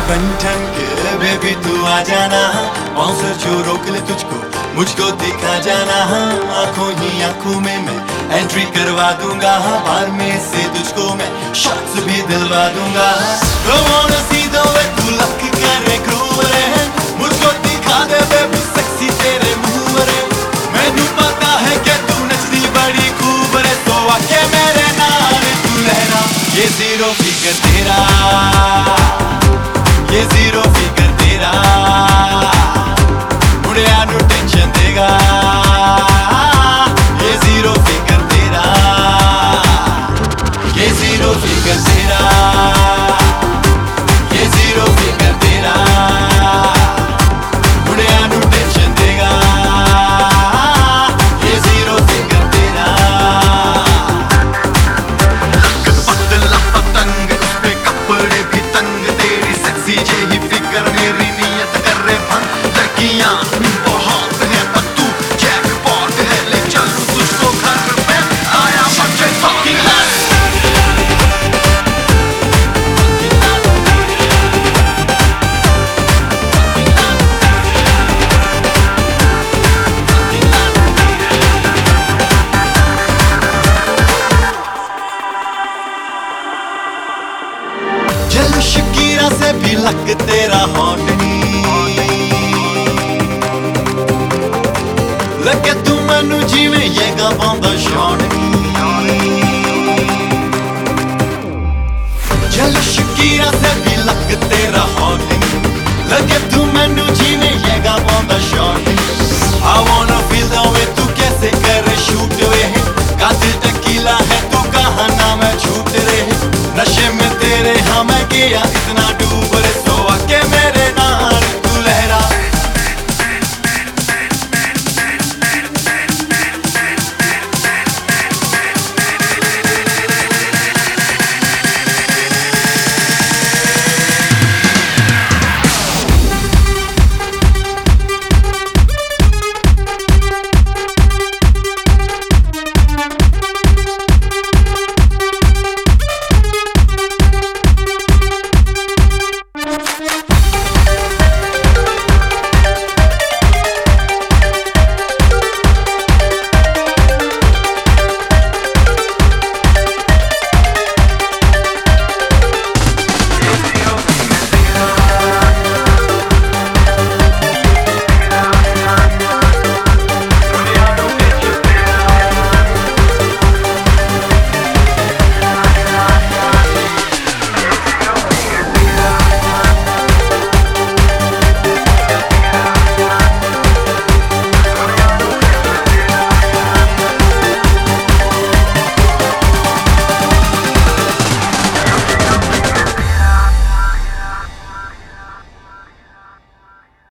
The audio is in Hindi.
बन ठन के बेबी तू आ जाना, बाउंसर जो रोक ले तुझको मुझको दिखा जाना। आंखों ही आंखों में मैं एंट्री करवा दूंगा, बार में से तुझको मैं शॉट्स भी दिलवा दूंगा। Come on see the way तू लक करे groove रे, मुझको दिखा दे बेबी सेक्सी तेरे मूव रे। मैनू पता है कि तू नचदी बड़ी खूब रे, तो आके मेरे नाल तू लहरा। ये जीरो फिगर तेरा, ये जीरो फिगर तेरा, मुड़िया नू टेंशन देगा। ये जीरो फिगर तेरा, ये जीरो फिगर तेरा, ये जीरो फिगर तेरा, मुड़िया नू टेंशन देगा। ये जीरो फिगर तेरा, पतला पतंग उसपे कपड़े भी तंग, तेरी सेक्सी जेही फिगर मेरी नियत कर रे भंग। लड़कियां बहुत है पर तू जैकपॉट है, ले चलूं तुझको घर पे, आया मुझे fucking lust। चल शकीरा से भी लक तेरा हॉट नहीं लगे, तू मैनू जिवें ये गावांदा शॉट नहीं। चल शकीरा से भी लक तेरा हॉट नहीं लगे, तू मैनू जिवें ये गावांदा शॉट नहीं। I wanna feel the way तू कैसे करे शूट वे, कातिल टकीला है तू कहाँ ना मैं छूट रहे। नशे में तेरे हाँ मैं गया इतना डूब